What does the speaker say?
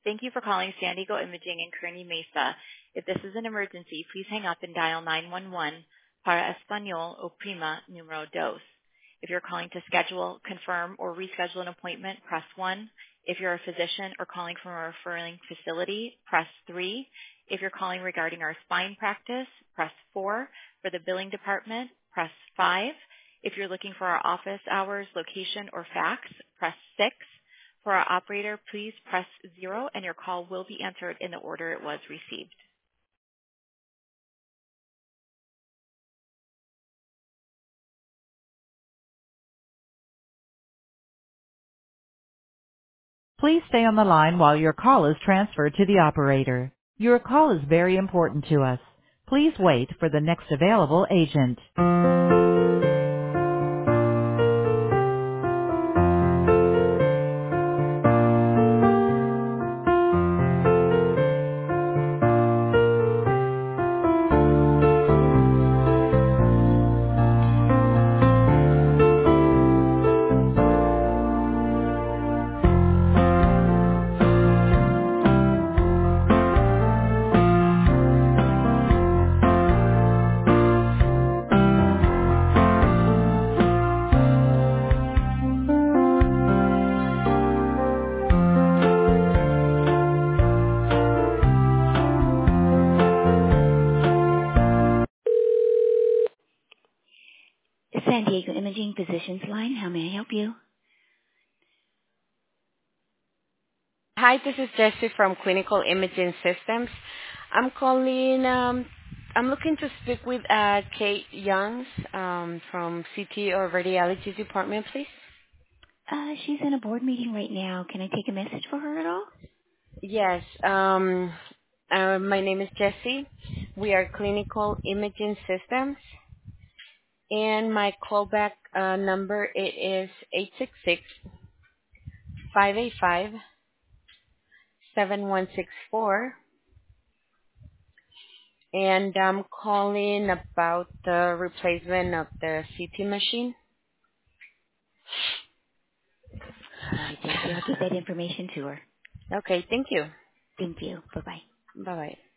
Thank you for calling San Diego Imaging in Kearney Mesa. If this is an emergency, please hang up and dial 911. Para Español, oprima número dos. If you're calling to schedule, confirm, or reschedule an appointment, press 1. If you're a physician or calling from a referring facility, press 3. If you're calling regarding our spine practice, press 4. For the billing department, press 5. If you're looking for our office hours, location, or fax, press 6. For our operator, please press 0 and your call will be answered in the order it was received. Please stay on the line while your call is transferred to the operator. Your call is very important to us. Please wait for the next available agent. San Diego Imaging Physicians Line, how may I help you? Hi, this is Jessie from Clinical Imaging Systems. I'm calling, I'm looking to speak with Kate Youngs from CT or Radiology Department, please. She's in a board meeting right now. Can I take a message for her at all? Yes, my name is Jessie. We are Clinical Imaging Systems, and my callback number it is 866-585-7164. And I'm calling about the replacement of the CT machine. All right, Jessie, I'll give that information to her. Okay, thank you. Thank you. Bye-bye. Bye-bye.